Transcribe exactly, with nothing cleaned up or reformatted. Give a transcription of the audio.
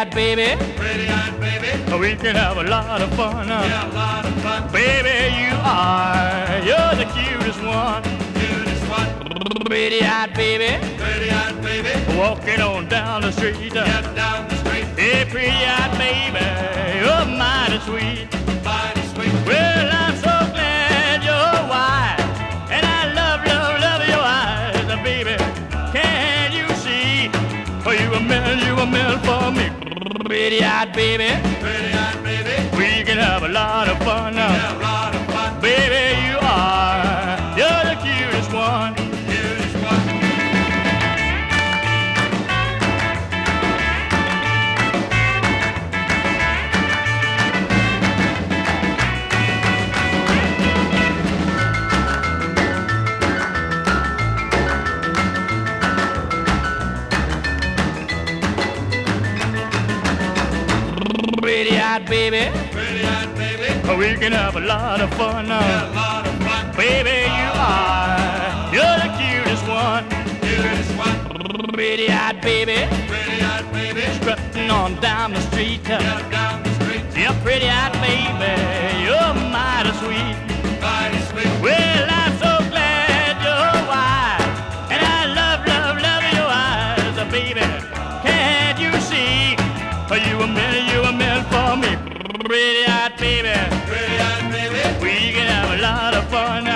Pretty-eyed baby, Pretty-eyed baby, we can have a lot of fun. yeah, a lot of fun. Baby, you are, you're the cutest one. Cutest one. Pretty-eyed baby, Pretty-eyed baby, walking on down the street. yeah, down the street. Hey, pretty-eyed baby, you're mighty sweet. Mighty sweet. Well, I'm so glad you're white, and I love, love, love your eyes, baby. Can you see? Oh, you a man, you a man for me. Pretty-eyed baby, Pretty-eyed baby, we can have a lot of fun now. yeah, a lot of fun. Baby, you are, you're the cutest one. Cutest one. Pretty-eyed baby, Pretty-eyed baby, we can have a lot of fun yeah, now. a lot of fun. Baby, you are, you're the cutest one. Cutest one. Pretty-eyed baby, Pretty-eyed baby, strutting on down the street. yeah, down the street. Yeah, pretty-eyed baby, you're mighty sweet. Mighty sweet. Well, I'm so glad you're white, and I love, love, love your eyes, baby. Can't you see? Are you a man, you a man for me? Pretty-eyed baby, Pretty-eyed baby, we can have a lot of fun.